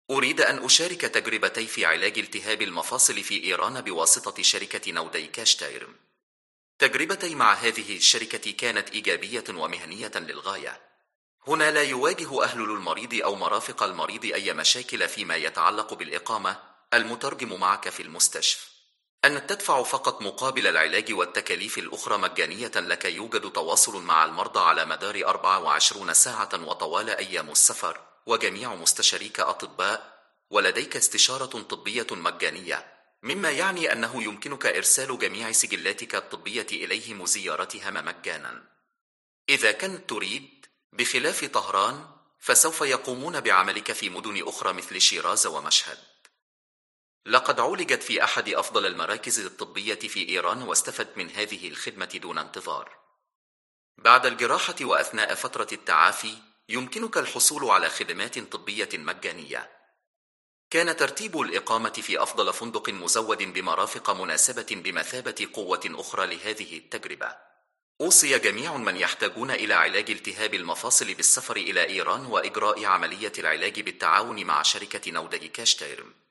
أريد أن أشارك تجربتي في علاج التهاب المفاصل في إيران بواسطة شركة نوديكاشتايرم. تجربتي مع هذه الشركة كانت إيجابية ومهنية للغاية. هنا لا يواجه أهل المريض أو مرافق المريض أي مشاكل فيما يتعلق بالإقامة. المترجم معك في المستشفى. أن تدفع فقط مقابل العلاج، والتكاليف الأخرى مجانية لك. يوجد تواصل مع المرضى على مدار 24 ساعة وطوال أيام السفر، وجميع مستشاريك أطباء، ولديك استشارة طبية مجانية، مما يعني أنه يمكنك إرسال جميع سجلاتك الطبية إليهم وزيارتها مجانا. إذا كنت تريد، بخلاف طهران، فسوف يقومون بعملك في مدن أخرى مثل شيراز ومشهد. لقد عولجت في أحد أفضل المراكز الطبية في إيران، واستفدت من هذه الخدمة دون انتظار. بعد الجراحة وأثناء فترة التعافي يمكنك الحصول على خدمات طبية مجانية. كان ترتيب الإقامة في أفضل فندق مزود بمرافق مناسبة بمثابة قوة أخرى لهذه التجربة. أوصي جميع من يحتاجون إلى علاج التهاب المفاصل بالسفر إلى إيران وإجراء عملية العلاج بالتعاون مع شركة نوديكاشتايرم.